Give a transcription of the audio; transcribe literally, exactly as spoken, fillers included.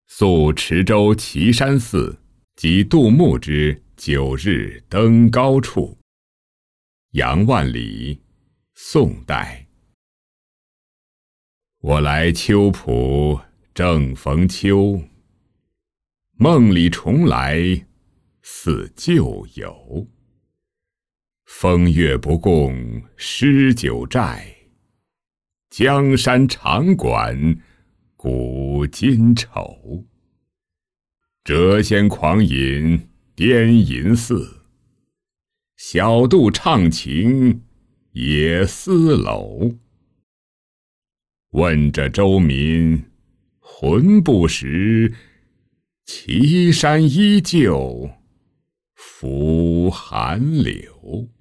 宿池州岐山寺，即杜牧之九日登高处。杨万里，宋代。我来秋浦正逢秋，梦里重来似旧游。风月不共诗酒债，江山长管古今愁。谪仙狂饮颠银寺，小杜唱情野丝楼。问这州民魂不识，岐山依旧拂寒流。